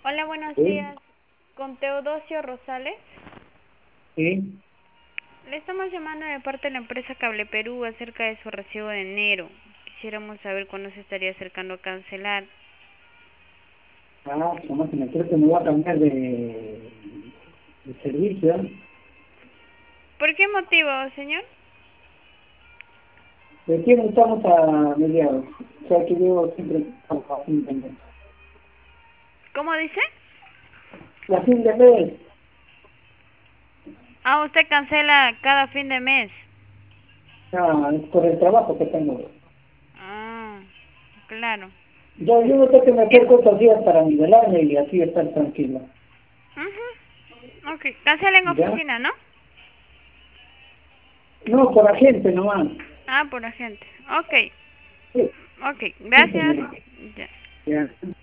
Hola, buenos Sí, días. Con Teodosio Rosales. sí. Le estamos llamando de parte de la empresa Cable Perú acerca de su recibo de enero. Quisiéramos saber cuándo se estaría acercando a cancelar. Como que me creo que me voy a cambiar de servicio. ¿Por qué motivo, señor? Recién estamos a mediados. O sea que yo siempre a fin de mes. ¿Cómo dice? A fin de mes, Ah, usted cancela cada fin de mes. es por el trabajo que tengo. Ah, claro. Yo no tengo que Bien. meter cosas días para nivelarme y así estar tranquilo. Ujú. Ok, cancela en ¿Ya? oficina, ¿no? No, por agente nomás. Ah, por agente. Ok, Sí, ok, sí, gracias. señorita. Ya. Ya.